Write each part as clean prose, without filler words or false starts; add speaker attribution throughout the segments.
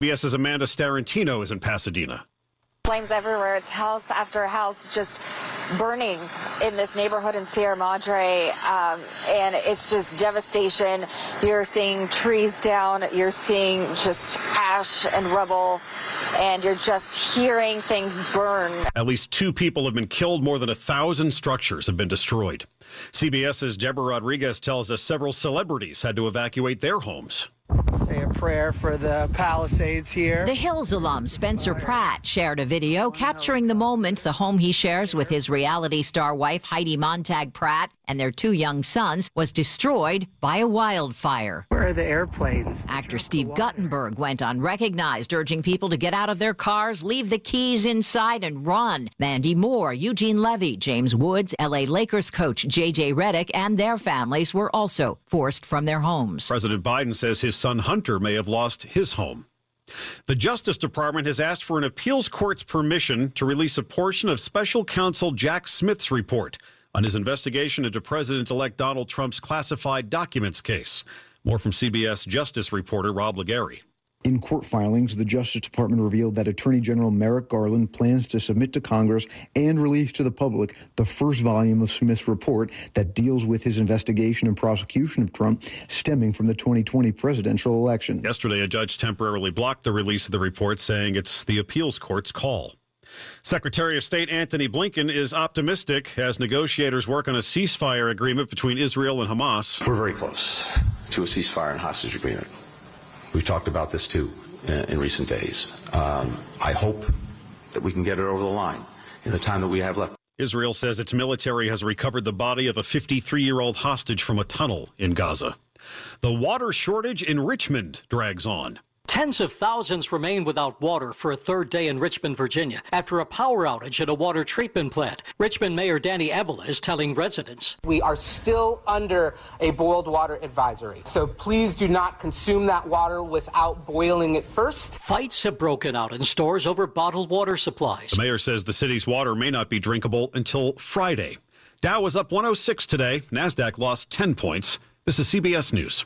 Speaker 1: CBS's Amanda Starantino is in Pasadena.
Speaker 2: Flames everywhere. It's house after house just burning in this neighborhood in Sierra Madre, and it's just devastation. You're seeing trees down, you're seeing just ash and rubble, and you're just hearing things burn.
Speaker 1: At least 2 people have been killed. More than 1,000 structures have been destroyed. CBS's Deborah Rodriguez tells us several celebrities had to evacuate their homes.
Speaker 3: Say a prayer for the Palisades here.
Speaker 4: The Hills alum Spencer Pratt shared a video capturing the moment the home he shares with his reality star wife Heidi Montag Pratt and their 2 young sons was destroyed by a wildfire.
Speaker 3: Where are the airplanes?
Speaker 4: Actor Steve Guttenberg went unrecognized, urging people to get out of their cars, leave the keys inside, and run. Mandy Moore, Eugene Levy, James Woods, L.A. Lakers coach J.J. Redick, and their families were also forced from their homes.
Speaker 1: President Biden says his son Hunter may have lost his home. The Justice Department has asked for an appeals court's permission to release a portion of special counsel Jack Smith's report on his investigation into President-elect Donald Trump's classified documents case. More from CBS Justice reporter Rob Legary.
Speaker 5: In court filings, the Justice Department revealed that Attorney General Merrick Garland plans to submit to Congress and release to the public the first volume of Smith's report that deals with his investigation and prosecution of Trump stemming from the 2020 presidential election.
Speaker 1: Yesterday, a judge temporarily blocked the release of the report, saying it's the appeals court's call. Secretary of State Antony Blinken is optimistic as negotiators work on a ceasefire agreement between Israel and Hamas.
Speaker 6: We're very close to a ceasefire and hostage agreement. We've talked about this, too, in recent days. I hope that we can get it over the line in the time that we have left.
Speaker 1: Israel says its military has recovered the body of a 53-year-old hostage from a tunnel in Gaza. The water shortage in Richmond drags on.
Speaker 7: Tens of thousands remain without water for a 3rd day in Richmond, Virginia, after a power outage at a water treatment plant. Richmond Mayor Danny Ebola is telling residents,
Speaker 8: "We are still under a boiled water advisory, so please do not consume that water without boiling it first."
Speaker 7: Fights have broken out in stores over bottled water supplies.
Speaker 1: The mayor says the city's water may not be drinkable until Friday. Dow was up 106 today. NASDAQ lost 10 points. This is CBS News.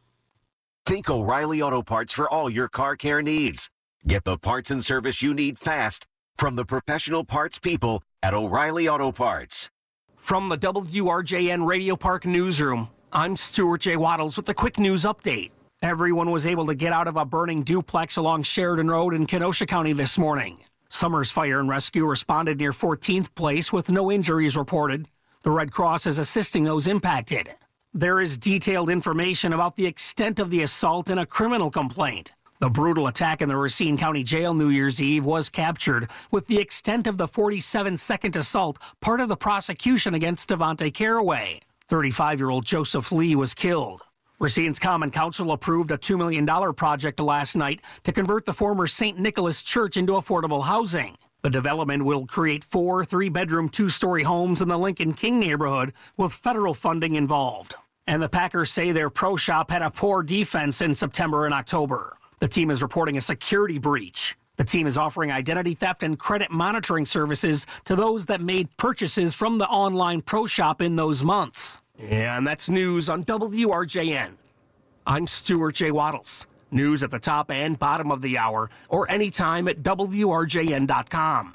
Speaker 9: Think O'Reilly Auto Parts for all your car care needs. Get the parts and service you need fast from the professional parts people at O'Reilly Auto Parts.
Speaker 10: From the WRJN Radio Park Newsroom, I'm Stuart J. Waddles with a quick news update. Everyone was able to get out of a burning duplex along Sheridan Road in Kenosha County this morning. Summers Fire and Rescue responded near 14th Place with no injuries reported. The Red Cross is assisting those impacted. There is detailed information about the extent of the assault in a criminal complaint. The brutal attack in the Racine County Jail New Year's Eve was captured, with the extent of the 47-second assault part of the prosecution against Devontae Caraway. 35-year-old Joseph Lee was killed. Racine's Common Council approved a $2 million project last night to convert the former St. Nicholas Church into affordable housing. The development will create 4 3-bedroom, 2-story homes in the Lincoln King neighborhood with federal funding involved. And the Packers say their pro shop had a poor defense in September and October. The team is reporting a security breach. The team is offering identity theft and credit monitoring services to those that made purchases from the online pro shop in those months. And that's news on WRJN. I'm Stuart J. Waddles. News at the top and bottom of the hour, or anytime at WRJN.com.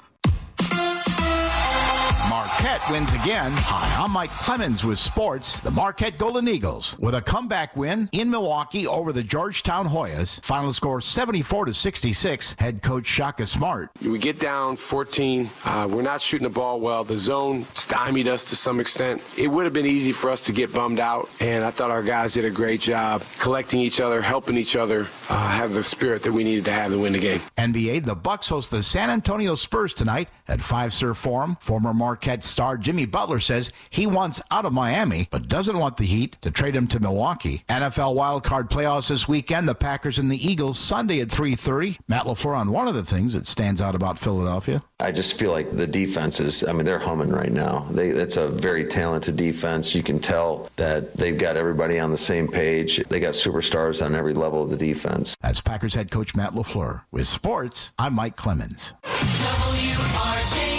Speaker 11: Marquette wins again. Hi, I'm Mike Clemens with sports. The Marquette Golden Eagles with a comeback win in Milwaukee over the Georgetown Hoyas. Final score 74-66. Head coach Shaka Smart.
Speaker 12: We get down 14. We're not shooting the ball well. The zone stymied us to some extent. It would have been easy for us to get bummed out, and I thought our guys did a great job collecting each other, helping each other have the spirit that we needed to have to win the game.
Speaker 11: NBA, the Bucks host the San Antonio Spurs tonight at Fiserv Forum. Former Marquette star Jimmy Butler says he wants out of Miami, but doesn't want the Heat to trade him to Milwaukee. NFL wildcard playoffs this weekend. The Packers and the Eagles Sunday at 3:30. Matt LaFleur on one of the things that stands out about Philadelphia.
Speaker 13: I just feel like the defense is, they're humming right now. It's a very talented defense. You can tell that they've got everybody on the same page. They got superstars on every level of the defense.
Speaker 11: That's Packers head coach Matt LaFleur. With sports, I'm Mike Clemens.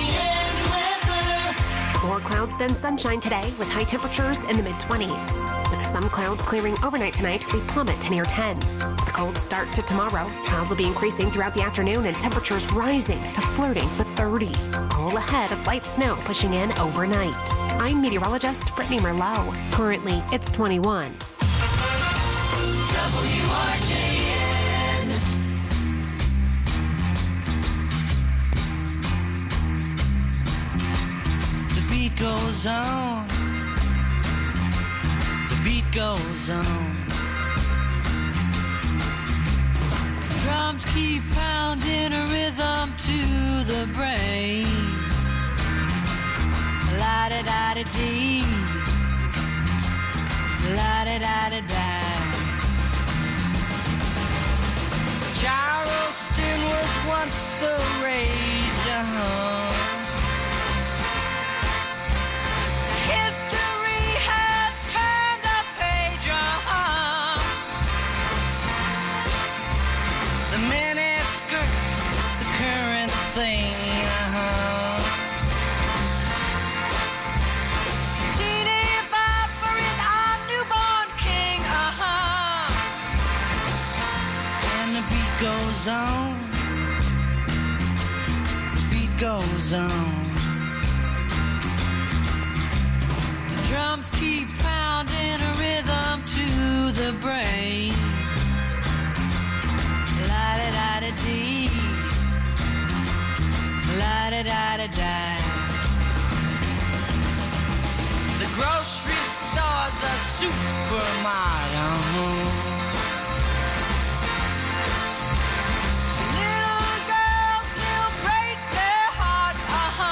Speaker 14: More clouds than sunshine today with high temperatures in the mid-20s. With some clouds clearing overnight tonight, we plummet to near 10. With a cold start to tomorrow, clouds will be increasing throughout the afternoon and temperatures rising to flirting with 30. All ahead of light snow pushing in overnight. I'm meteorologist Brittany Merlot. Currently, it's 21.
Speaker 15: WRJN. The beat goes on. The beat goes on. Drums keep pounding a rhythm to the brain. La-da-da-da-dee. La-da-da-da-da. Charleston was once the rage, History has turned a page, The miniskirts, the current thing, Teeny Bopper is our newborn king, And the beat goes on. The beat goes on. The drums keep pounding a rhythm to the brain. La-da-da-da-dee. La-da-da-da-da. The grocery store, the supermarket, Little girls still break their hearts,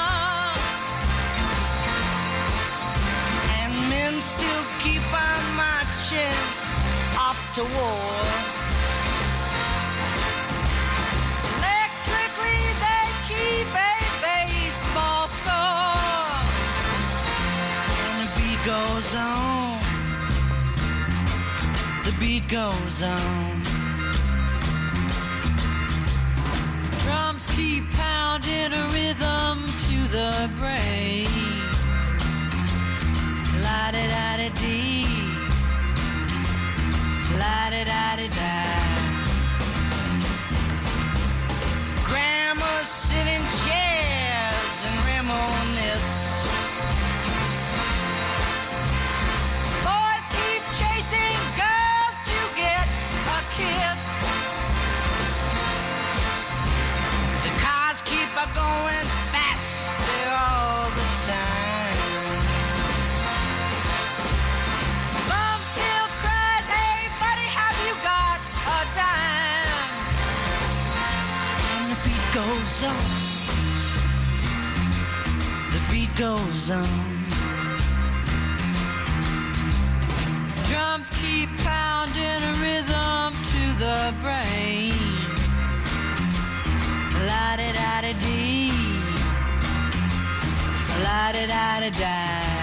Speaker 15: And men still keep on marching off to war. Electrically they keep a baseball score. And the beat goes on. The beat goes on. Drums keep pounding a rhythm to the brain. La-da-da-da-dee. La-da-da-da-da. Grandmas sit in chairs and reminisce. Boys keep chasing girls to get a kiss. The cars keep going faster all the time. Mom still cries, hey buddy, have you got a dime? And the beat goes on. The beat goes on. Drums keep pounding a rhythm to the brain. La-da-da-da-dee. La-da-da-da-da.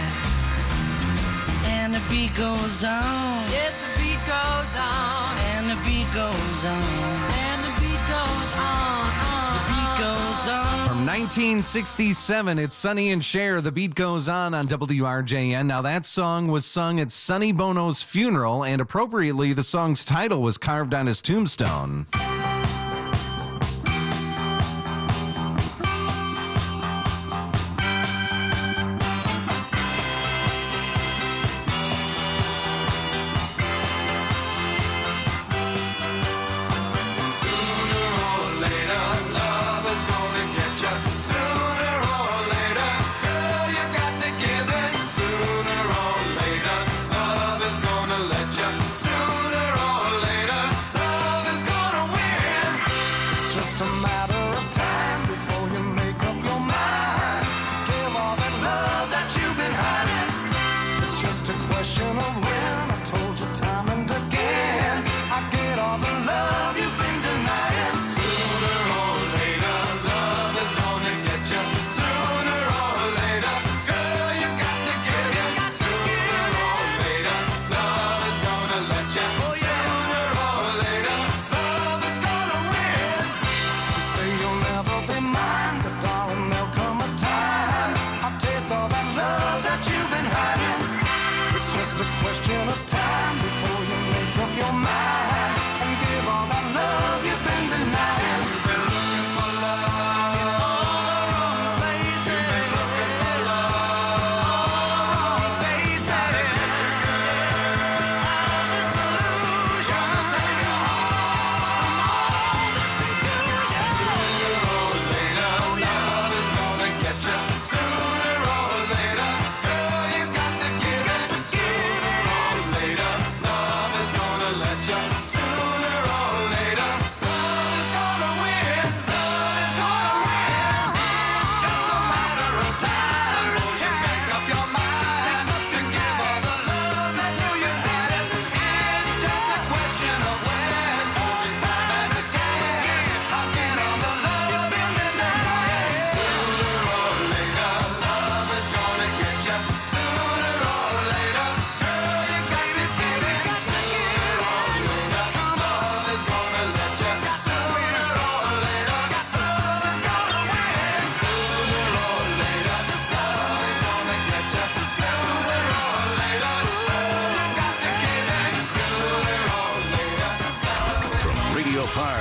Speaker 15: And the beat goes on. Yes, the beat goes on. And the beat goes on. And the beat goes on. The beat goes on.
Speaker 16: From 1967, it's Sonny and Cher. The beat goes on WRJN. Now, that song was sung at Sonny Bono's funeral, and appropriately, the song's title was carved on his tombstone.
Speaker 15: Sooner or later, love is gonna win.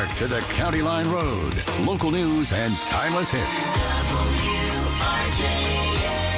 Speaker 17: Park to the County Line Road. Local news and timeless hits.
Speaker 15: WRJN.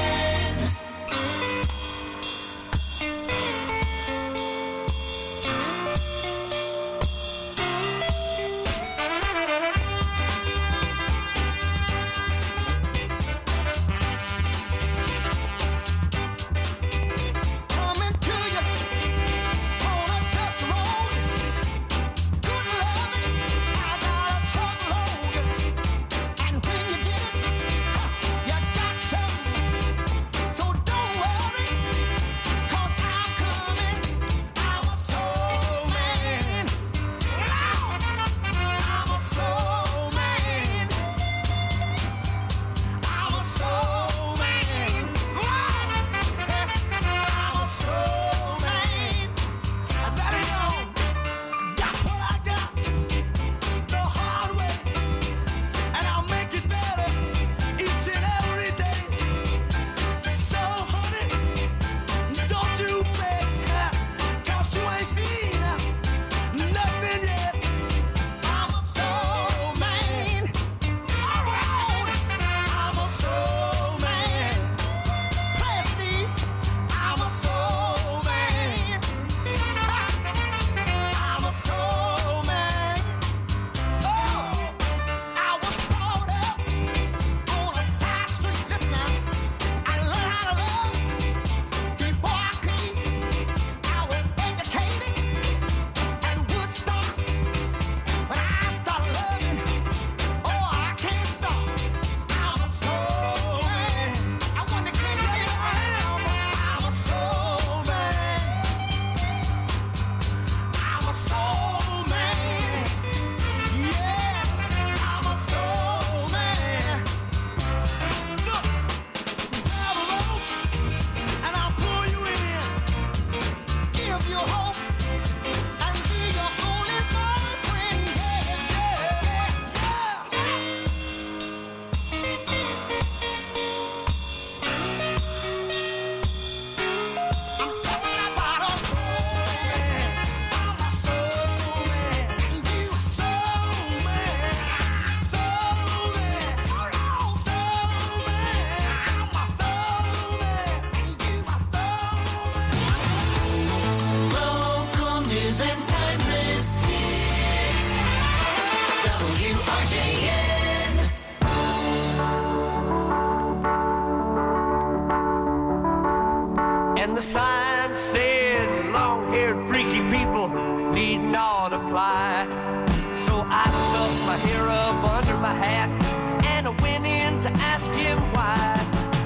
Speaker 18: And the sign said, long-haired freaky people need not apply. So I tucked my hair up under my hat and I went in to ask him why.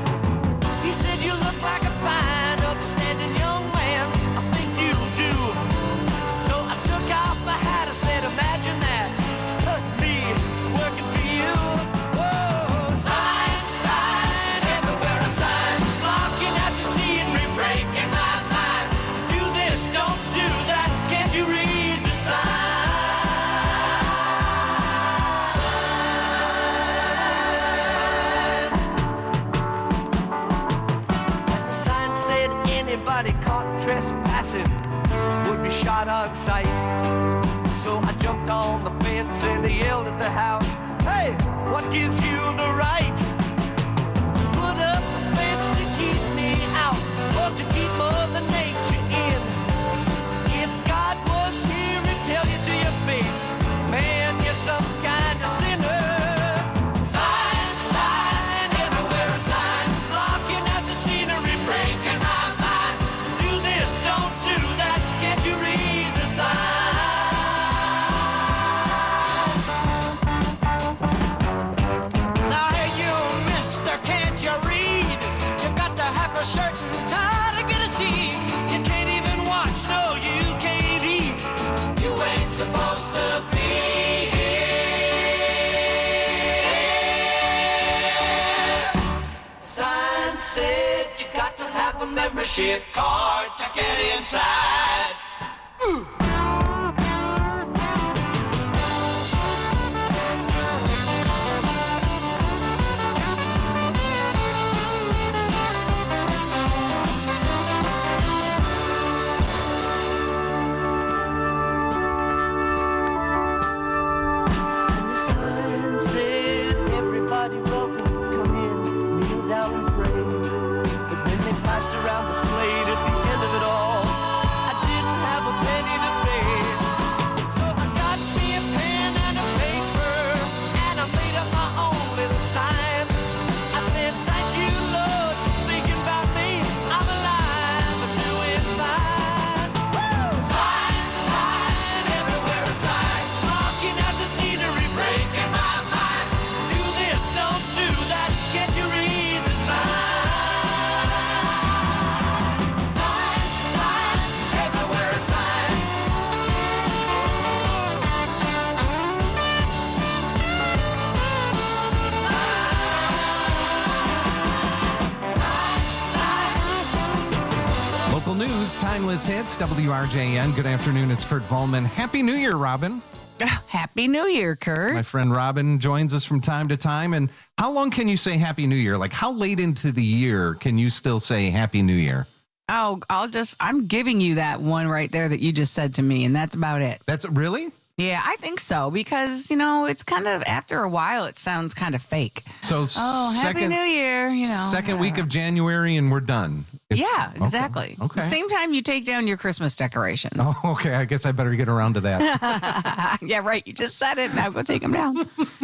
Speaker 18: He said, you look like a fine, upstanding young man. I think you do. So I took off my hat, I said, imagine that. Me working for you. Whoa, sign, sign, everywhere a sign. Blocking out to see and re-breaking my mind. Do this, don't do that. Can't you read the sign? The sign said anybody caught trespassing would be shot on sight. So I jumped on the fence and I yelled at the house, hey, what gives you the right to put up the fence to keep me out or to keep Mother Nature in? If God was here, he'd tell you to your face, man, you're some kind of sinner. Sign, sign, everywhere a sign, blocking out the scenery, breaking my mind. Do this, don't do that, can't you read the sign? A certain time to get a seat. You can't even watch, no, you can't eat. You ain't supposed to be here. Sign said you got to have a membership card to get inside. sign said, everybody welcome, come in, kneel down and pray. But when they passed around the plate at the end of it all, I didn't have a penny to pay. So I got me a pen and a paper, and I made up my own little sign. I said, thank you, Lord, for thinking about me. I'm alive and doing fine. Woo! Sign, sign, everywhere a sign. Looking at the scenery, breaking my mind. Do this, don't do that. Can't you read the sign? Sign, sign, everywhere a sign.
Speaker 16: Local news, timeless hits, WRJN. Good afternoon, it's Kurt Volman. Happy New Year, Robin.
Speaker 19: Happy New Year, Kurt.
Speaker 16: My friend Robin joins us from time to time. And how long can you say Happy New Year? Like, how late into the year can you still say Happy New Year?
Speaker 19: Oh, I'm giving you that one right there that you just said to me, and that's about it.
Speaker 16: That's really?
Speaker 19: Yeah, I think so, because, it's kind of, after a while, it sounds kind of fake.
Speaker 16: So,
Speaker 19: Happy New Year,
Speaker 16: Second week of January, and we're done.
Speaker 19: Yeah, exactly.
Speaker 16: Okay.
Speaker 19: The same time you take down your Christmas decorations.
Speaker 16: Oh, okay. I guess I better get around to that.
Speaker 19: Yeah, right. You just said it. Now go take them down.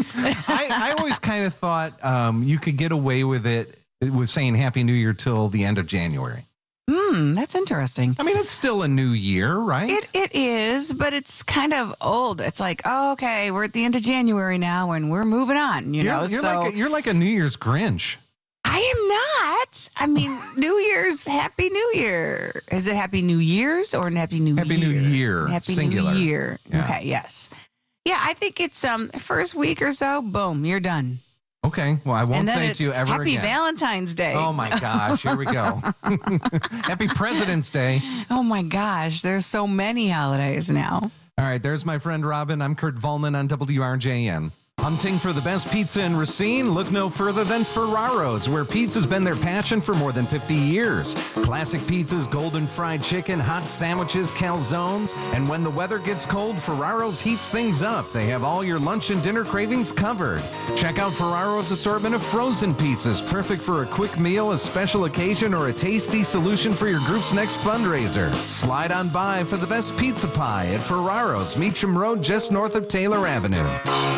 Speaker 16: I always kind of thought you could get away with it with saying Happy New Year till the end of January.
Speaker 19: That's interesting.
Speaker 16: I mean, it's still a new year, right?
Speaker 19: It is, but it's kind of old. It's like, oh, okay, we're at the end of January now, and we're moving on.
Speaker 16: You're like a New Year's Grinch.
Speaker 19: I am not. I mean, New Year's, Happy New Year. Is it Happy New Year's or Happy New Year?
Speaker 16: Happy New Year.
Speaker 19: Happy
Speaker 16: Singular.
Speaker 19: New Year.
Speaker 16: Yeah.
Speaker 19: Okay, yes. Yeah, I think it's first week or so, boom, you're done.
Speaker 16: Okay, well, I won't say it to you ever
Speaker 19: Happy
Speaker 16: again.
Speaker 19: Valentine's Day.
Speaker 16: Oh, my gosh, here we go. Happy President's Day.
Speaker 19: Oh, my gosh, there's so many holidays now.
Speaker 16: All right, there's my friend Robin. I'm Kurt Volman on WRJN. Hunting for the best pizza in Racine? Look no further than Ferraro's, where pizza's been their passion for more than 50 years. Classic pizzas, golden fried chicken, hot sandwiches, calzones, and when the weather gets cold, Ferraro's heats things up. They have all your lunch and dinner cravings covered. Check out Ferraro's assortment of frozen pizzas, perfect for a quick meal, a special occasion, or a tasty solution for your group's next fundraiser. Slide on by for the best pizza pie at Ferraro's, Meacham Road, just north of Taylor Avenue.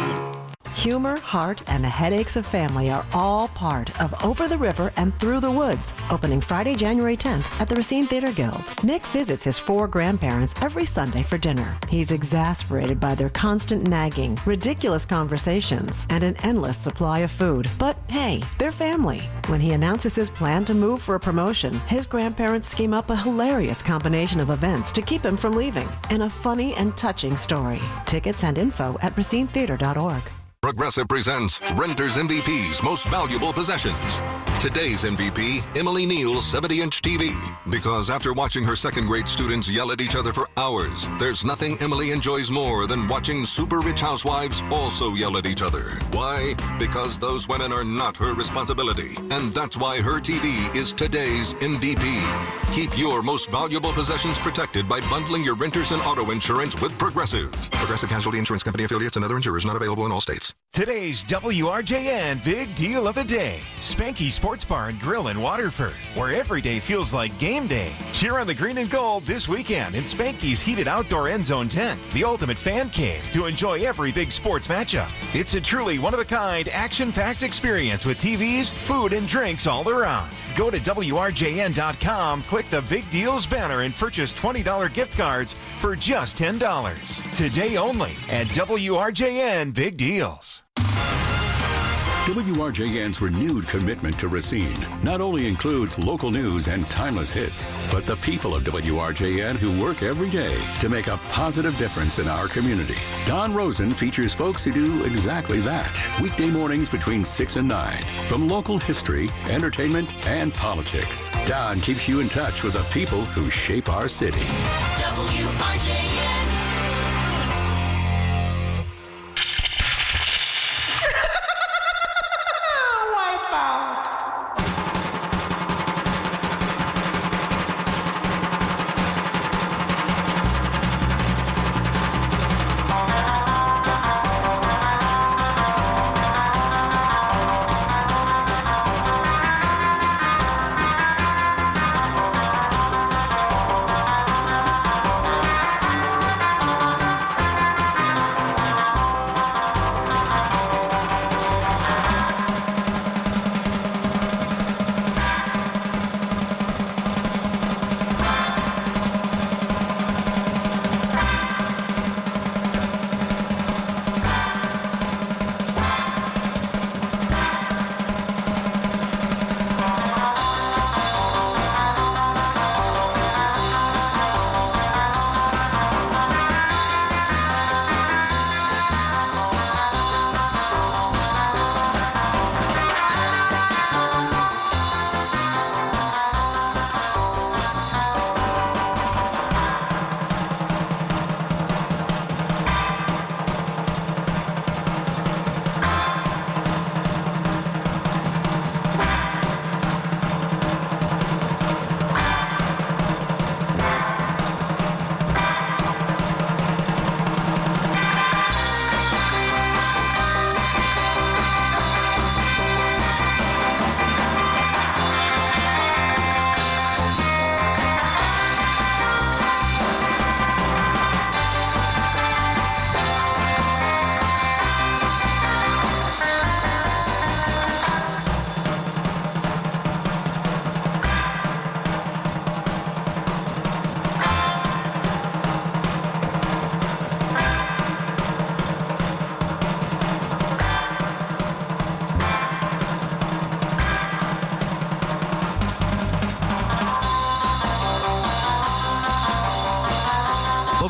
Speaker 20: Humor, heart, and the headaches of family are all part of Over the River and Through the Woods, opening Friday, January 10th at the Racine Theater Guild. Nick visits his 4 grandparents every Sunday for dinner. He's exasperated by their constant nagging, ridiculous conversations, and an endless supply of food. But hey, they're family. When he announces his plan to move for a promotion, his grandparents scheme up a hilarious combination of events to keep him from leaving, and a funny and touching story. Tickets and info at racinetheater.org.
Speaker 21: Progressive presents Renter's MVP's Most Valuable Possessions. Today's MVP, Emily Neal's 70-inch TV. Because after watching her second-grade students yell at each other for hours, there's nothing Emily enjoys more than watching super-rich housewives also yell at each other. Why? Because those women are not her responsibility. And that's why her TV is today's MVP. Keep your most valuable possessions protected by bundling your renters and auto insurance with Progressive. Progressive Casualty Insurance Company affiliates and other insurers not available in all states.
Speaker 22: Today's WRJN Big Deal of the Day. Spanky Sports Bar and Grill in Waterford, where every day feels like game day. Cheer on the green and gold this weekend in Spanky's heated outdoor end zone tent, the ultimate fan cave to enjoy every big sports matchup. It's a truly one-of-a-kind, action-packed experience with TVs, food, and drinks all around. Go to WRJN.com, click the Big Deals banner, and purchase $20 gift cards for just $10. Today only at WRJN Big Deals.
Speaker 17: WRJN's renewed commitment to Racine not only includes local news and timeless hits, but the people of WRJN who work every day to make a positive difference in our community. Don Rosen features folks who do exactly that. Weekday mornings between 6 and 9. From local history, entertainment, and politics, Don keeps you in touch with the people who shape our city.
Speaker 15: WRJN.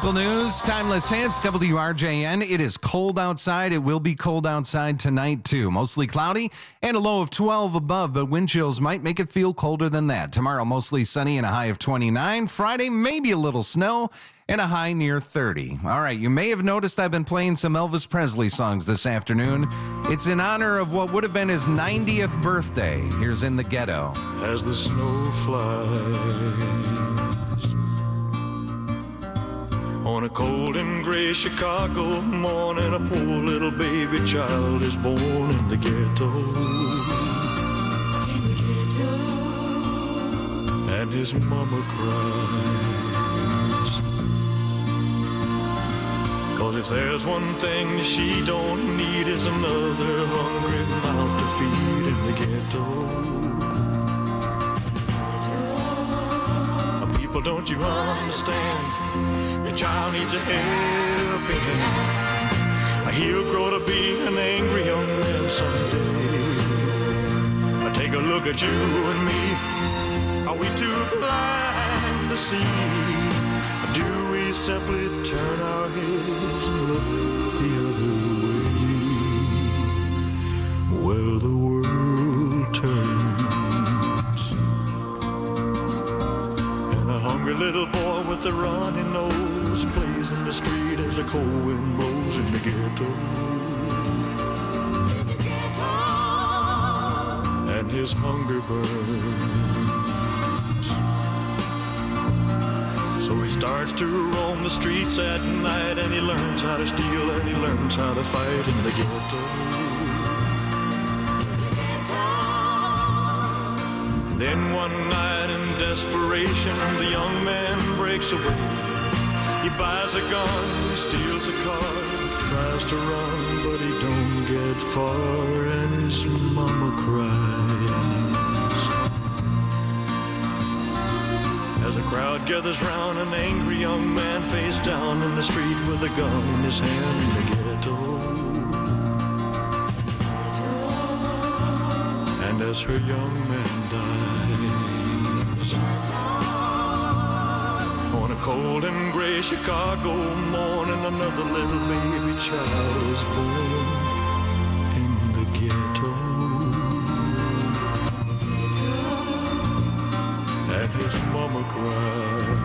Speaker 16: Local news, timeless hits, WRJN. It is cold outside. It will be cold outside tonight, too. Mostly cloudy and a low of 12 above, but wind chills might make it feel colder than that. Tomorrow, mostly sunny and a high of 29. Friday, maybe a little snow and a high near 30. All right, you may have noticed I've been playing some Elvis Presley songs this afternoon. It's in honor of what would have been his 90th birthday. Here's In the Ghetto.
Speaker 2: As the snow flies on a cold and gray Chicago morning, a poor little baby child is born in the ghetto. And his mama cries, 'cause if there's one thing she don't need is another hungry mouth to feed in the ghetto. People, don't you understand? The child needs a helping hand. He'll grow to be an angry young man someday. Take a look at you and me. Are we too blind to see? Or do we simply turn our heads and look the other way? Well, the world turns, and a hungry little boy with a runny nose plays in the street as a cold wind blows in the ghetto. And his hunger burns, so he starts to roam the streets at night, and he learns how to steal and he learns how to fight in the ghetto. Then one night in desperation, the young man breaks away. He buys a gun, he steals a car, tries to run, but he don't get far, and his mama cries. As a crowd gathers round, an angry young man face down in the street with a gun in his hand in the ghetto. And as her young man dies, on a cold and gray Chicago morning, another little baby child is born in the ghetto. And his mama cried.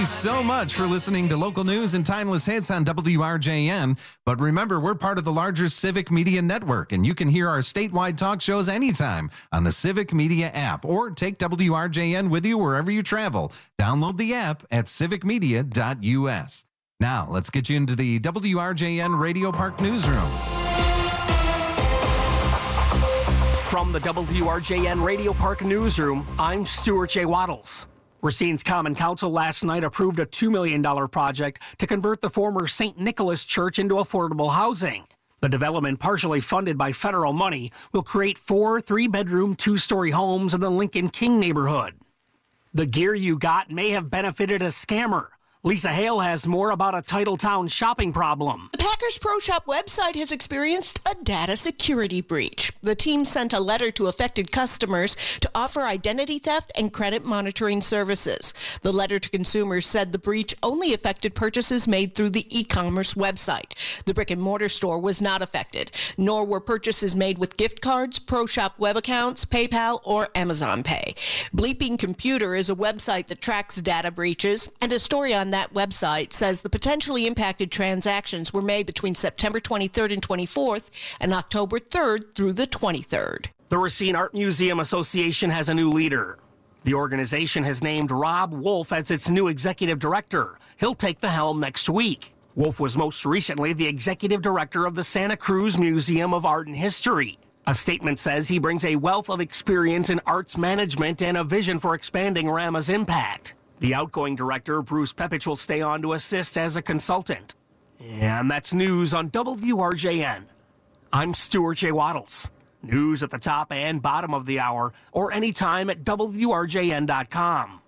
Speaker 16: you so much for listening to local news and timeless hits on WRJN. But remember, we're part of the larger Civic Media Network, and you can hear our statewide talk shows anytime on the Civic Media app, or take WRJN with you wherever you travel. Download the app at civicmedia.us. Now, let's get you into the WRJN Radio Park newsroom.
Speaker 10: From the WRJN Radio Park newsroom, I'm Stuart J. Waddles. Racine's Common Council last night approved a $2 million project to convert the former St. Nicholas Church into affordable housing. The development, partially funded by federal money, will create 4 3-bedroom, 2-story homes in the Lincoln King neighborhood. The gear you got may have benefited a scammer. Lisa Hale has more about a Titletown shopping problem.
Speaker 3: The Packers Pro Shop website has experienced a data security breach. The team sent a letter to affected customers to offer identity theft and credit monitoring services. The letter to consumers said the breach only affected purchases made through the e-commerce website. The brick-and-mortar store was not affected, nor were purchases made with gift cards, Pro Shop web accounts, PayPal, or Amazon Pay. Bleeping Computer is a website that tracks data breaches, and a story on that website says the potentially impacted transactions were made between September 23rd and 24th and October 3rd through the 23rd.
Speaker 10: The Racine Art Museum Association has a new leader. The organization has named Rob Wolf as its new executive director. He'll take the helm next week. Wolf was most recently the executive director of the Santa Cruz Museum of Art and History. A statement says he brings a wealth of experience in arts management and a vision for expanding RAMA's impact. The outgoing director, Bruce Pepich, will stay on to assist as a consultant. And that's news on WRJN. I'm Stuart J. Waddles. News at the top and bottom of the hour, or anytime at WRJN.com.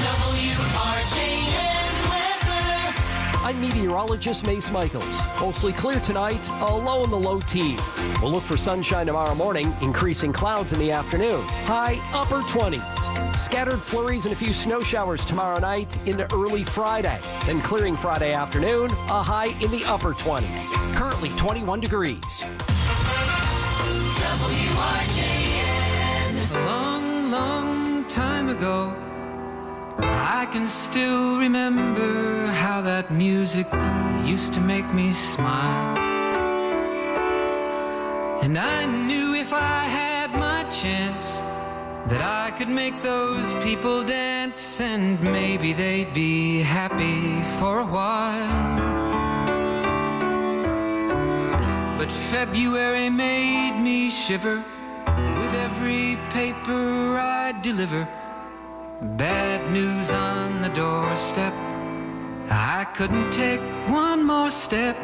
Speaker 4: I'm meteorologist Mace Michaels. Mostly clear tonight, a low in the low teens. We'll look for sunshine tomorrow morning, increasing clouds in the afternoon. High upper 20s. Scattered flurries and a few snow showers tomorrow night into early Friday. Then clearing Friday afternoon, a high in the upper 20s. Currently 21 degrees.
Speaker 15: WRJN. A long, long time ago, I can still remember how that music used to make me smile. And I knew if I had my chance that I could make those people dance, and maybe they'd be happy for a while. But February made me shiver with every paper I deliver. Bad news on the doorstep. I couldn't take one more step.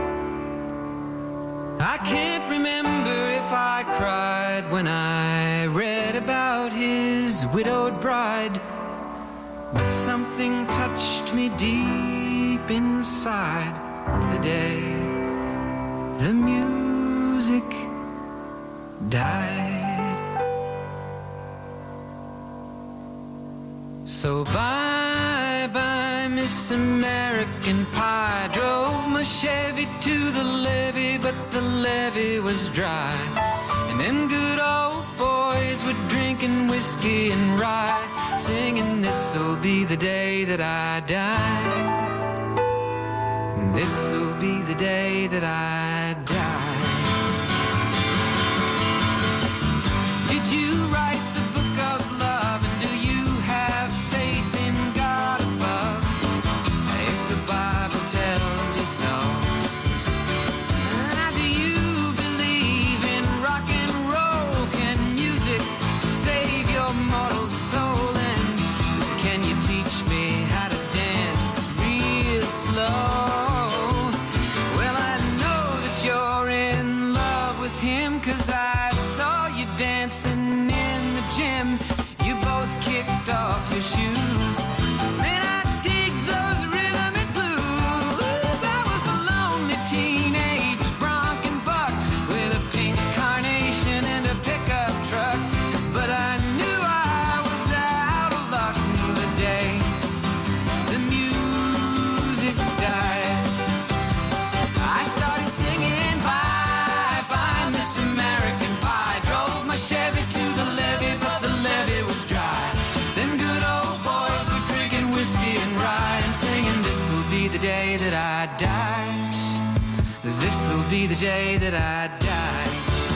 Speaker 15: I can't remember if I cried when I read about his widowed bride, but something touched me deep inside the day the music died. So bye-bye, Miss American Pie. Drove my Chevy to the levee, but the levee was dry. And them good old boys were drinking whiskey and rye, singing, this'll be the day that I die. This'll be the day that I die. Did you write the book of love, and do you have faith in God above? If the Bible tells you so. Do you believe in rock and roll? Can music save your mortal soul? And can you teach me how to dance real slow? Well, I know that you're in love with him, 'cause I saw you dancing in the gym. You both kicked off your shoes. Man, I dig those rhythm and blues. I was a lonely teenage bronc and buck with a pink carnation and a pickup truck, but I knew I was day that I die. This'll be the day that I die.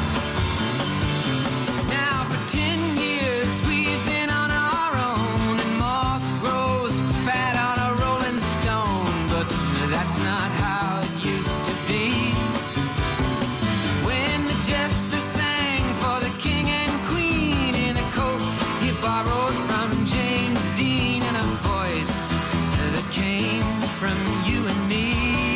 Speaker 15: Now for 10 years we've been on our own, and moss grows fat on a rolling stone, but that's not how it used to be. When the jester sang for the king and queen in a coat he borrowed from James Dean, and a voice that came from you and me.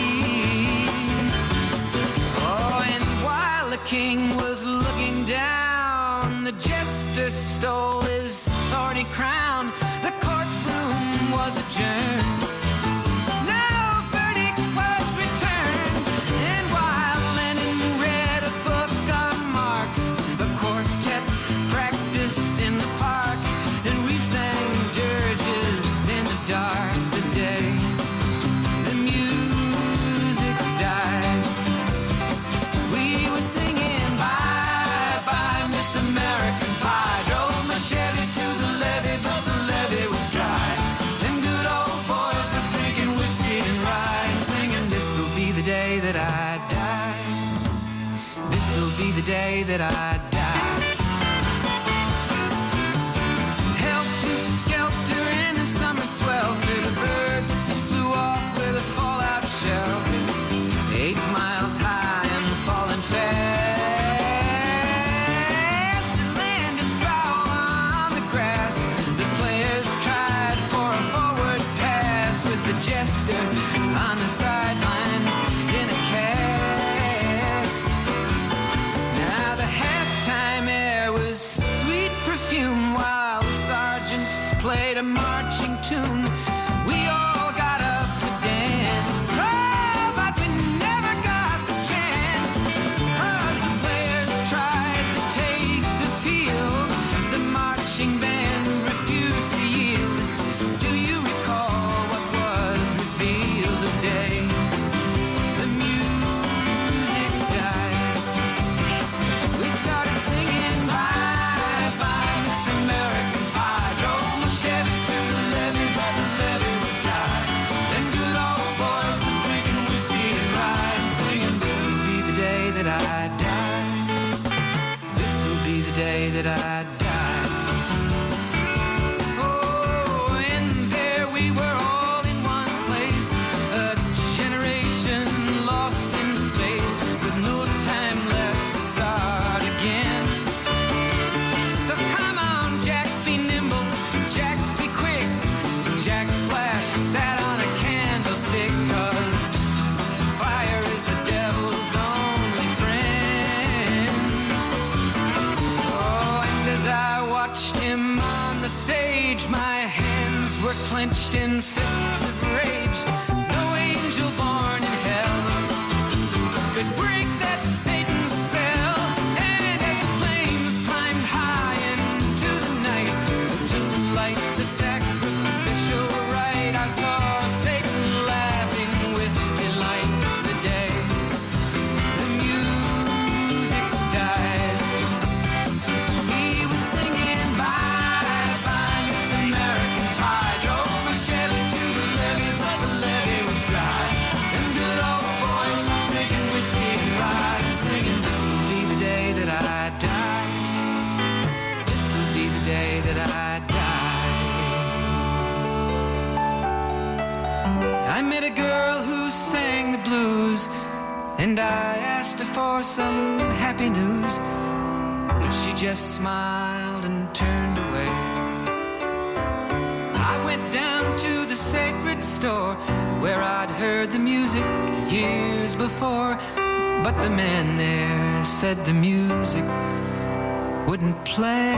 Speaker 15: Oh, and while the king was looking down, the jester stole his thorny crown. The courtroom was adjourned. No verdict was returned. And while Lenin read a book on Marx, the quartet practiced in the park, and we sang dirges in the dark. The day the music died, we were singing bye bye Miss American Pie. Drove my Chevy to the levee, but the levee was dry. Them good old boys were drinking whiskey and rye, singing this'll be the day that I die. This'll be the day that I die. Helter skelter in the summer swelter, the birds flew off with a fallout shelter. 8 miles high and falling fast, it landed foul on the grass. The players tried for a forward pass, with the jester on the sidelines in a cast. Now the halftime air was sweet perfume, while the sergeants played a marching tune. We all got up to dance, oh, but we never got the chance, 'cause the players tried to take the field. The marching band refused to yield. Do you recall what was revealed the day the music died? We started singing bye bye Miss American Pie. Drove my Chevy to the levee, but the levee was dry. Them good old boys were drinking whiskey and rye, singing this'll be the day that I die. This'll be the day that I die. Oh, and there we were all in one place, a generation lost in space, with no time left to start again. So come on, Jack, be nimble, Jack, be quick. Jack Flash sat on a candlestick, 'cause fire is the devil's only friend. Oh, and as I watched him on the stage, my hands were clenched in fists of rage. No angel born in hell could break that Satan spell. And as the flames climbed high into the night to light the sacrificial rite, I saw Satan laughing with delight. The day the music died, he was singing bye bye Miss American Pie. Drove my Chevy to the levee, but the levee was dry. Them good old boys were drinking whiskey and rye, singing this'll be the day that I die. This'll be the day that I die. I met a girl who sang the blues, and I asked her for some happy news, but she just smiled and turned away. I went down to the sacred store where I'd heard the music years before, but the man there said the music wouldn't play.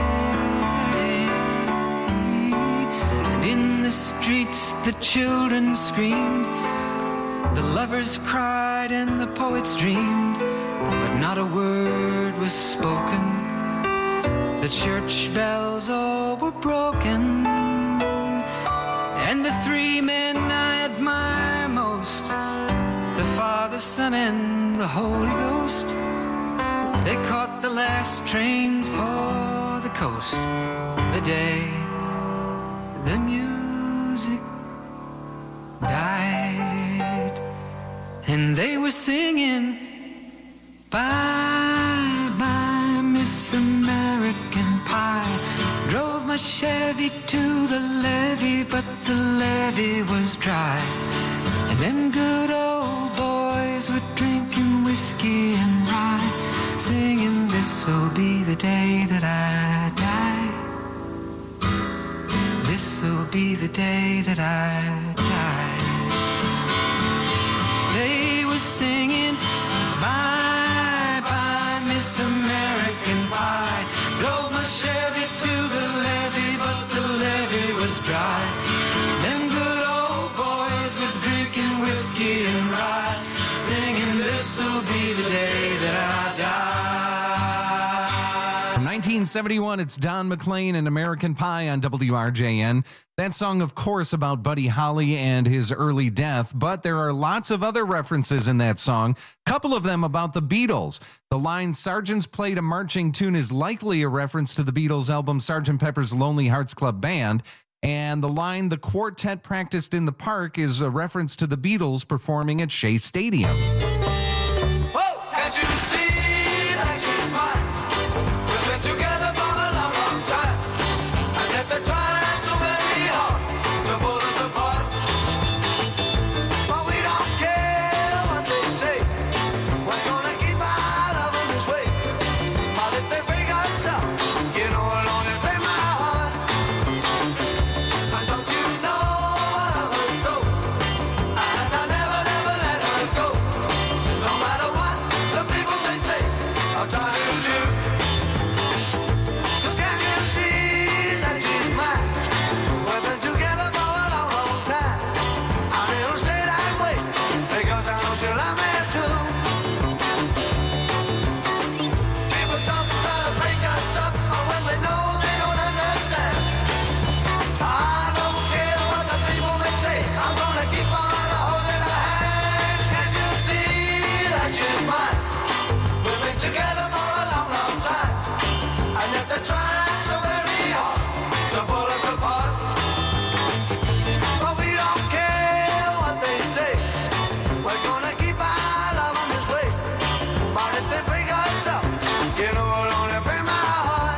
Speaker 15: And in the streets the children screamed, the lovers cried and the poets dreamed, but not a word was spoken. The church bells all were broken, and the 3 men I admire most, the Father, Son, and the Holy Ghost, they caught the last train for the coast. The day the music died. were singing, bye, bye, Miss American Pie. Drove my Chevy to the levee, but the levee was dry. And them good old boys were drinking whiskey and rye, singing, this'll be the day that I die. This'll be the day that I die. They were singing, bye, bye, Miss American Pie. Drove my Chevy to the levee, but the levee was dry. Them good old boys were drinking whiskey and rye, singing, this'll be the day that I die.
Speaker 16: From 1971, it's Don McLean and American Pie on WRJN. That song, of course, about Buddy Holly and his early death, but there are lots of other references in that song, a couple of them about the Beatles. The line, Sergeants Played a Marching Tune, is likely a reference to the Beatles' album Sgt. Pepper's Lonely Hearts Club Band, and the line, The Quartet Practiced in the Park, is a reference to the Beatles performing at Shea Stadium.
Speaker 15: Whoa, can't you see that she's mine? We've been together for a long, long time, and yet the time's so very hard to pull us apart. But we don't care what they say, we're gonna keep our love in this way. But if they break us up, you know I'll only break my heart. And don't you know I love her so, and I'll never, never let her go. No matter what the people may say, I'll try to live. 'Cause can't you see that she's mine? We've been together for a long, long time, and it'll stay that way, because I know she'll love me too. People talk to try to break us up, but when we know they don't understand. I don't care what the people may say, I'm gonna keep on holding her hand. Can't you see that she's mine? We've been together for a long, long time, and yet they're trying so very hard to pull us apart. But we don't care what they say, we're gonna keep our love on this way. But if they break us up, you know it'll only break my heart.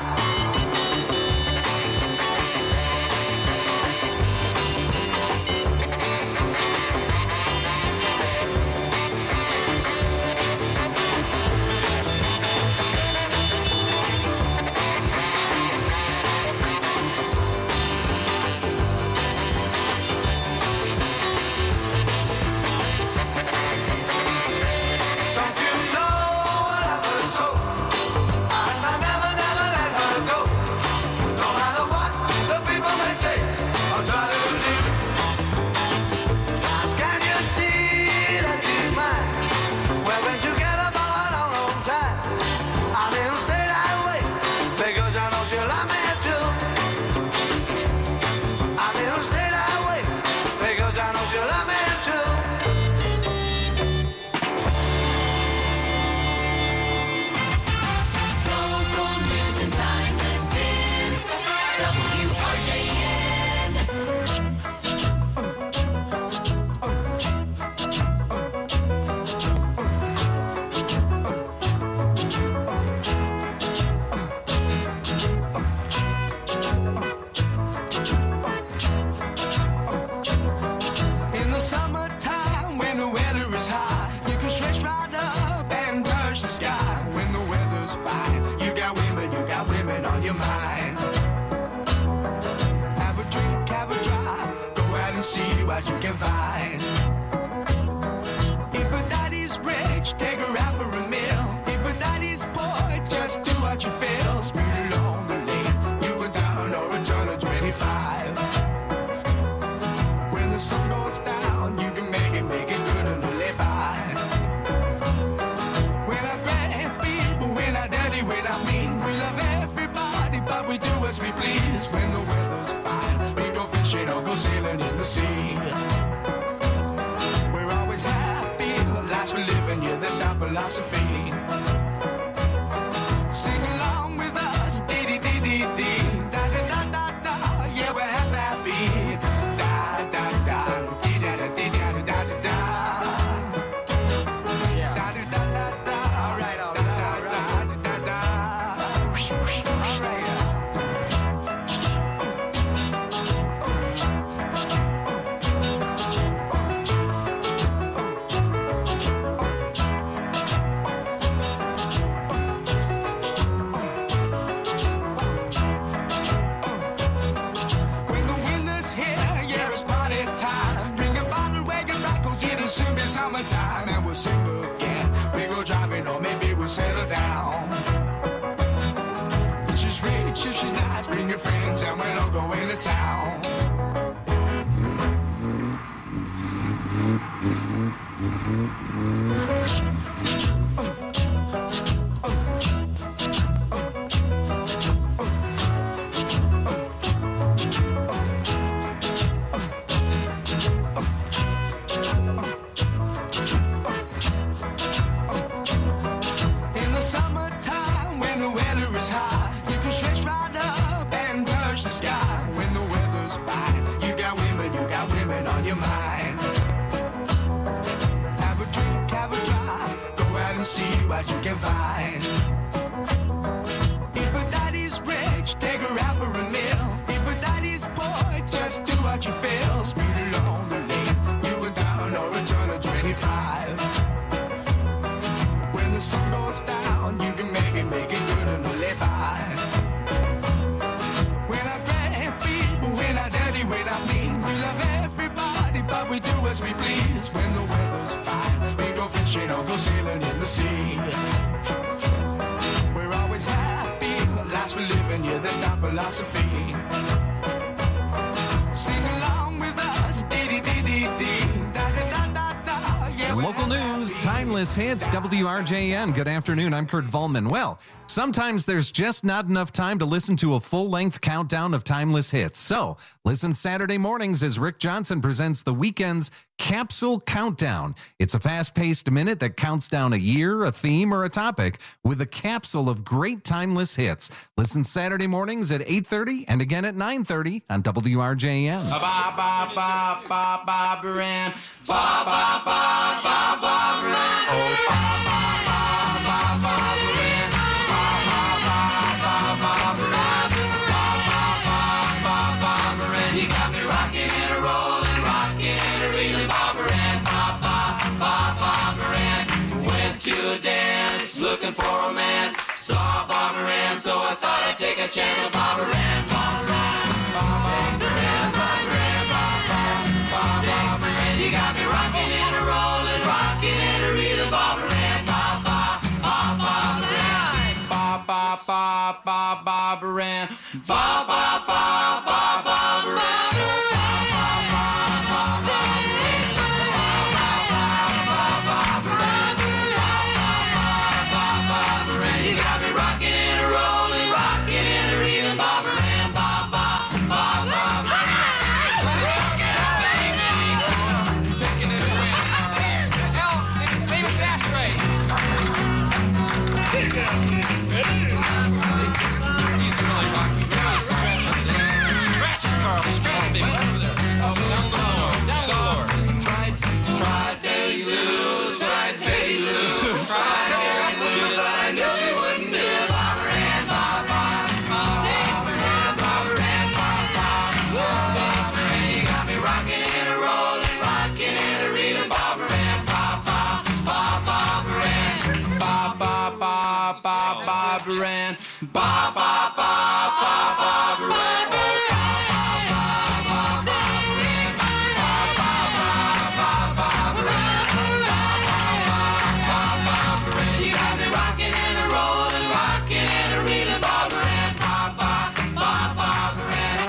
Speaker 15: Don't you know I love her so, and I never, never let her go. No matter what the people may say, I'll try to live. 'Cause can't you see that she's mine? We've been together for a long, long time, and it'll stay that way, because I know she'll love me too. And it'll stay that way, because I know she'll love me too.
Speaker 5: Local news and timeless hits. WRJN.
Speaker 15: In the summertime, when the weather is high, you can stretch right up and touch the sky. When the weather's fine, you got women on your mind. Have a drink, have a drive, go out and see what you can find. If a daddy's rich, take her out for a meal. If a daddy's poor, just do what you feel. Speed along the lane, you can turn or a turn of 25. When the sun goes down, you can make it good and live by. When I grab people, when I dirty, when I mean, we love everybody, but we do as we please. When the weather's fine, we go fishing or go sailing in the sea. We're always happy, lives we're living, yeah, that's our philosophy. Sing along with us, dee-dee-dee-dee-dee, da-da-da-da-da, yeah, we're happy. Da-da-da, dee-da-da-dee-da-da-da-da-da.
Speaker 6: summertime and we'll sing again. We go driving or maybe we'll settle down. If she's rich, if she's nice, bring your friends and we'll all go into town. See what you can find. If a daddy's rich, take her out for a meal. If a daddy's poor, just do what you feel. Speed along the lane, you can turn or return to 25. When the sun goes down, you can make it good and live by. When I grab people, when I dirty, when I mean, we love everybody, but we do as we please. When the weather's fine, we go fishing or go sailing in the sea. We're always happy, lives we live in, yeah, that's our philosophy. Sing along with us, dee-dee-dee-dee-dee, da-da-da-da-da, yeah.
Speaker 16: Local news, timeless hits, WRJN. Good afternoon, I'm Kurt Volman. Well, sometimes there's just not enough time to listen to a full-length countdown of timeless hits. So, listen Saturday mornings as Rick Johnson presents the weekend's Capsule Countdown. It's a fast-paced minute that counts down a year, a theme, or a topic with a capsule of great timeless hits. Listen Saturday mornings at 8:30 and again at 9:30 on WRJN.
Speaker 15: Ba-ba-ba-ba-ba-ba-ba-ran. Ba-ba-ba-ba-ba-ba-ran. Oh, ba-ba-ba-ba-ba-ba-ran. Ba-ba-ba-ba-ba-ba-ran. Ba-ba-ba-ba-ba-ba-ran. You got me rocking and a rolling, rocking and a reeling, Barbara-Ann. Ba-ba-ba-ba-ba-ran. Went to a dance, looking for romance. Saw Barbara-Ann, so I thought I'd take a chance with Barbara-Ann. Barbara-Ann, Barbara-Ann, Barbara-Ann, Barbara-Ann. You got me rocking and a rolling, rocking and a reeling, Barbara-Ann. Ba-ba-ba-ba-ran. Ba-ba-ba-ba-ba-ran. Ba-ba-ba-ba-ba-ran. You got me rocking and a rolling, rocking and a reeling, Barbara-Ann. Ba-ba-ba-ba-ran. Barbara-Ann. Ba-ba-ba-ba-ba-ba-ran. You got me rocking and a rolling, rocking and a reeling, Barbara-Ann. Ba-ba-ba-ba-ran.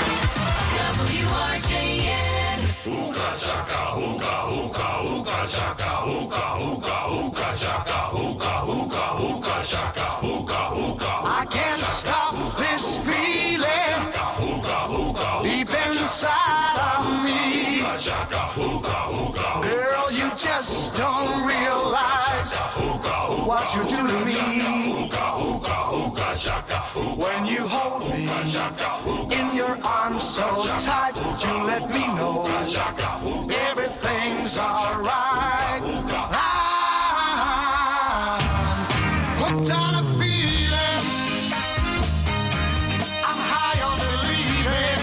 Speaker 5: WRJN.
Speaker 2: Hookah chaka, hookah, hookah, hookah chaka, hookah, hookah, hookah chaka, hookah, hookah, hookah chaka, hookah, hookah.
Speaker 6: I can't stop this feeling deep inside of me. Girl, you just don't realize what you do to me. When you hold me in your arms so tight, you let me know everything's alright. I'm hooked on a feeling. I'm high on believing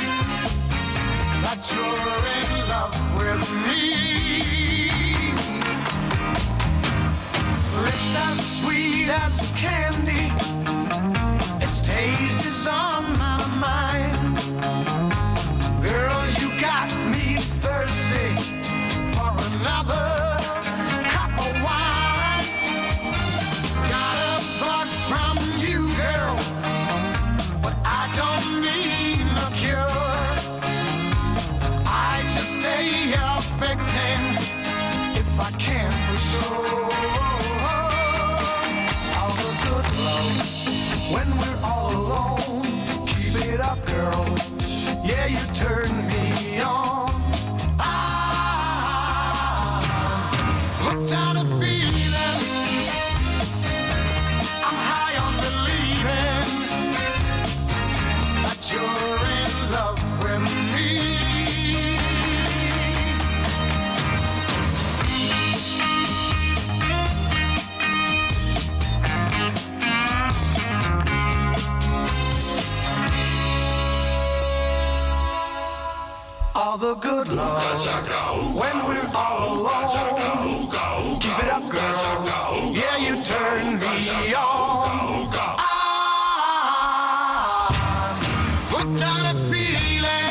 Speaker 6: that you're in love with me. Lips as sweet as candy, its taste is on my mind. Girl, you got me thirsty. girl. Yeah, you turn me on. I'm hooked on a feeling. I'm high on believing that you're in love with me. All the good love when we're all alone. Keep it up, girl. Yeah, you turn me on. I'm hooked on a feeling.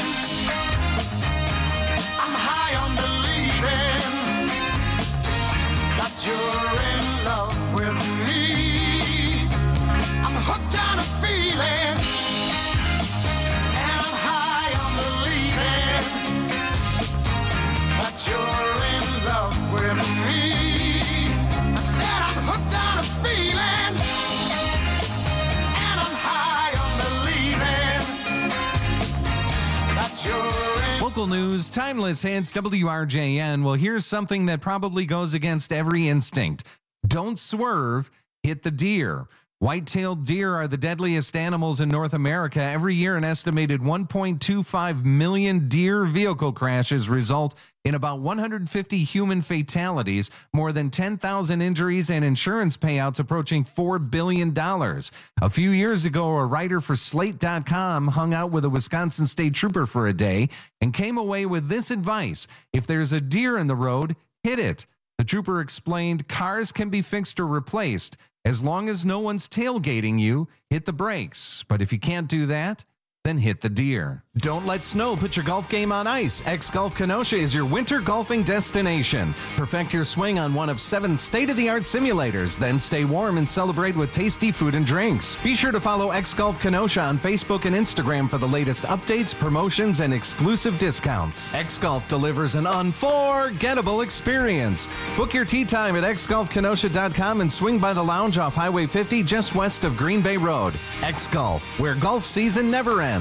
Speaker 6: I'm high on believing that you're in love with me. I'm hooked on a feeling. You're in love with me. I said I'm hooked on a feeling, and I'm high on believing that you're in.
Speaker 16: Local news, timeless hits, WRJN. Well, here's something that probably goes against every instinct. Don't swerve, hit the deer. White-tailed deer are the deadliest animals in North America. Every year, an estimated 1.25 million deer vehicle crashes result in about 150 human fatalities, more than 10,000 injuries, and insurance payouts approaching $4 billion. A few years ago, a writer for Slate.com hung out with a Wisconsin state trooper for a day and came away with this advice: if there's a deer in the road, hit it. The trooper explained cars can be fixed or replaced. As long as no one's tailgating you, hit the brakes. But if you can't do that, then hit the deer. Don't let snow put your golf game on ice. X-Golf Kenosha is your winter golfing destination. Perfect your swing on one of 7 state-of-the-art simulators. Then stay warm and celebrate with tasty food and drinks. Be sure to follow X-Golf Kenosha on Facebook and Instagram for the latest updates, promotions, and exclusive discounts. X-Golf delivers an unforgettable experience. Book your tee time at xgolfkenosha.com and swing by the lounge off Highway 50 just west of Green Bay Road. X-Golf, where golf season never ends.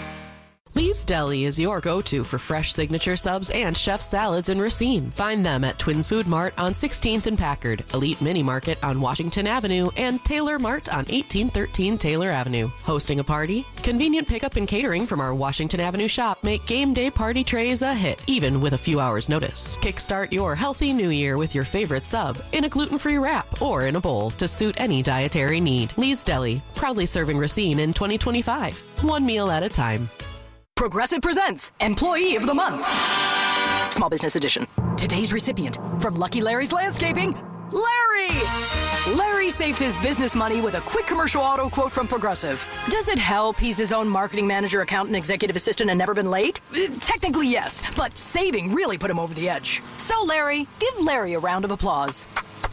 Speaker 7: Lee's Deli is your go-to for fresh signature subs and chef salads in Racine. Find them at Twins Food Mart on 16th and Packard, Elite Mini Market on Washington Avenue, and Taylor Mart on 1813 Taylor Avenue. Hosting a party? Convenient pickup and catering from our Washington Avenue shop make game day party trays a hit, even with a few hours' notice. Kickstart your healthy new year with your favorite sub in a gluten-free wrap or in a bowl to suit any dietary need. Lee's Deli, proudly serving Racine in 2025. One meal at a time.
Speaker 8: Progressive presents Employee of the Month. Small Business Edition. Today's recipient from Lucky Larry's Landscaping, Larry! Larry saved his business money with a quick commercial auto quote from Progressive. Does it help he's his own marketing manager, accountant, executive assistant, and never been late? Technically, yes, but saving really put him over the edge. So, Larry, give Larry a round of applause.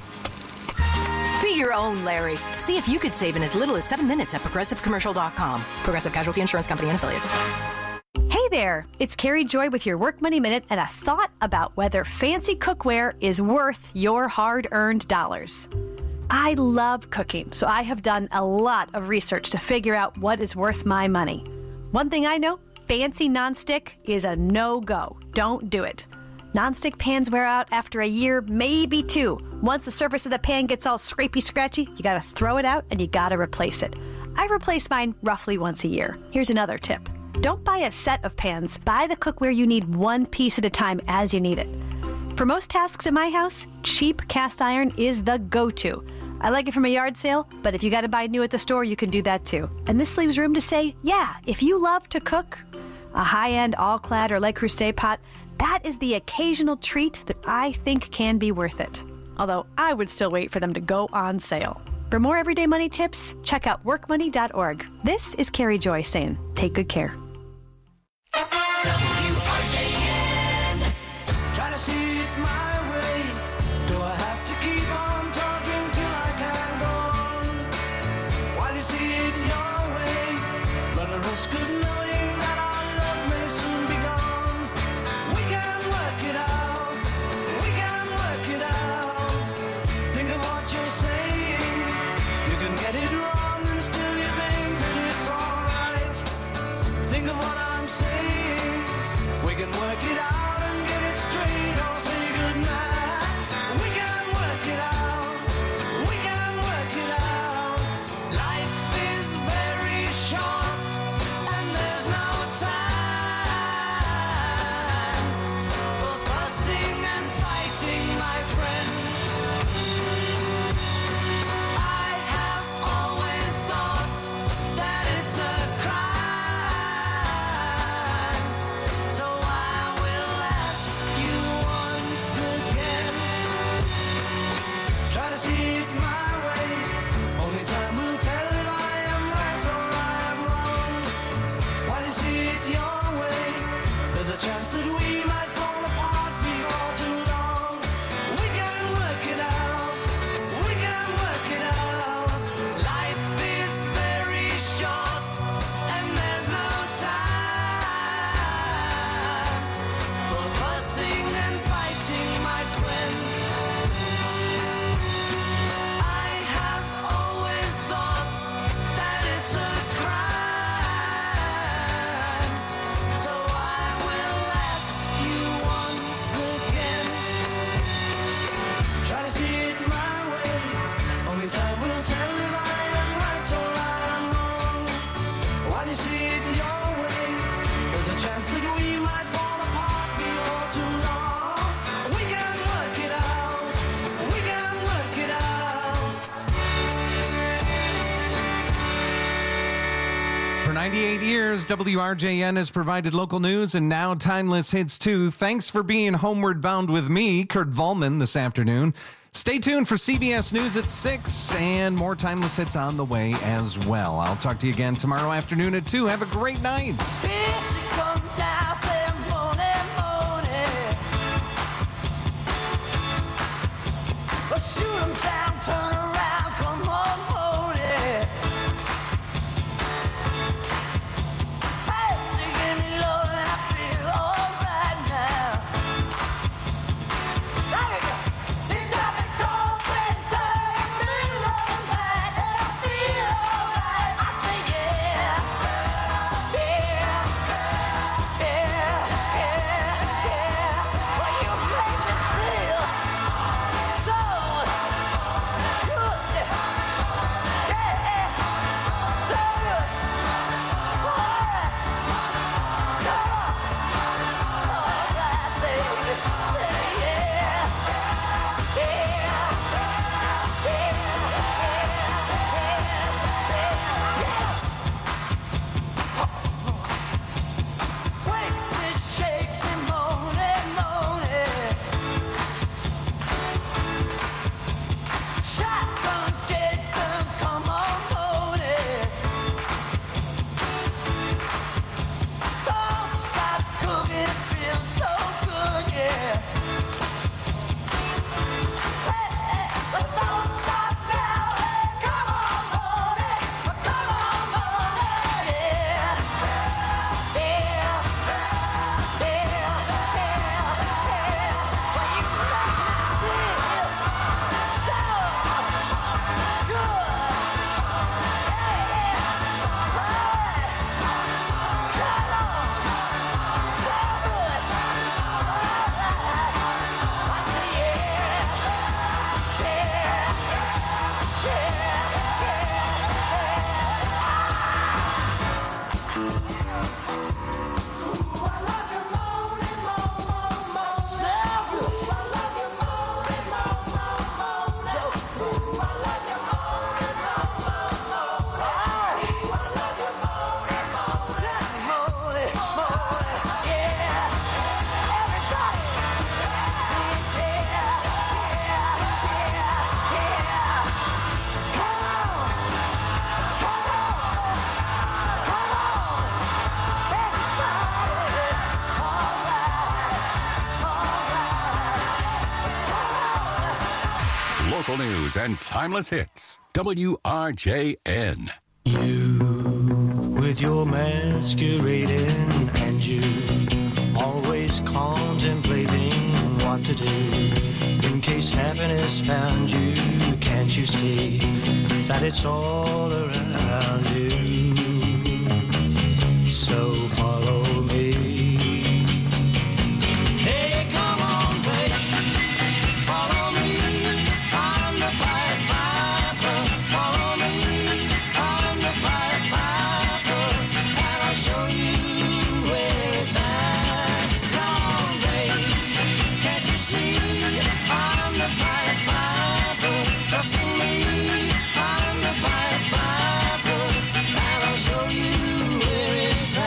Speaker 8: Be your own Larry. See if you could save in as little as 7 minutes at ProgressiveCommercial.com. Progressive Casualty Insurance Company and Affiliates.
Speaker 23: Hey there, it's Carrie Joy with your Work Money Minute and a thought about whether fancy cookware is worth your hard-earned dollars. I love cooking, so I have done a lot of research to figure out what is worth my money. One thing I know, fancy nonstick is a no-go. Don't do it. Nonstick pans wear out after a year, maybe 2. Once the surface of the pan gets all scrapey, scratchy, you gotta throw it out and you gotta replace it. I replace mine roughly once a year. Here's another tip. Don't buy a set of pans. Buy the cookware you need one piece at a time as you need it. For most tasks in my house, cheap cast iron is the go-to. I like it from a yard sale, but if you gotta buy new at the store, you can do that too. And this leaves room to say, yeah, if you love to cook, a high-end all-clad or Le Creuset pot, that is the occasional treat that I think can be worth it. Although I would still wait for them to go on sale. For more everyday money tips, check out workmoney.org. This is Carrie Joy saying, take good care.
Speaker 6: WRJN. Try to see it my way. Do I have to keep on talking till I can go on? While you see it your way, run the risk of knowing that our love may soon be gone. We can work it out. We can work it out. Think of what you're saying. You can get it wrong and still you think that it's alright. Think
Speaker 16: 98 years, WRJN has provided local news and now timeless hits too. Thanks for being homeward bound with me, Kurt Volman, this afternoon. Stay tuned for CBS News at 6 and more timeless hits on the way as well. I'll talk to you again tomorrow afternoon at 2. Have a great night.
Speaker 17: Local news and timeless hits. WRJN.
Speaker 2: With your masquerading and you always contemplating what to do in case happiness found you. Can't you see that it's all around you? So follow me. Hey, come on, babe, follow me. I'm the Pied Piper. Follow me. I'm the Pied Piper, and I'll show you where it's at. Come on, babe, can't you see? I'm the Pied Piper. Trust in me. I'm the Pied Piper, and I'll show you where it's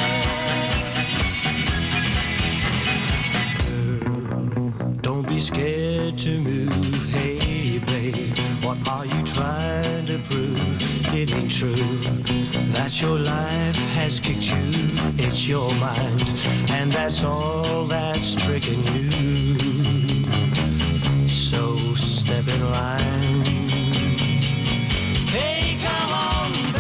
Speaker 2: at. Don't be scared to move. Hey, babe, what are you trying to prove? It ain't true that your life has kicked you. It's your mind, and that's all that's tricking you. So step in line. Hey, come on,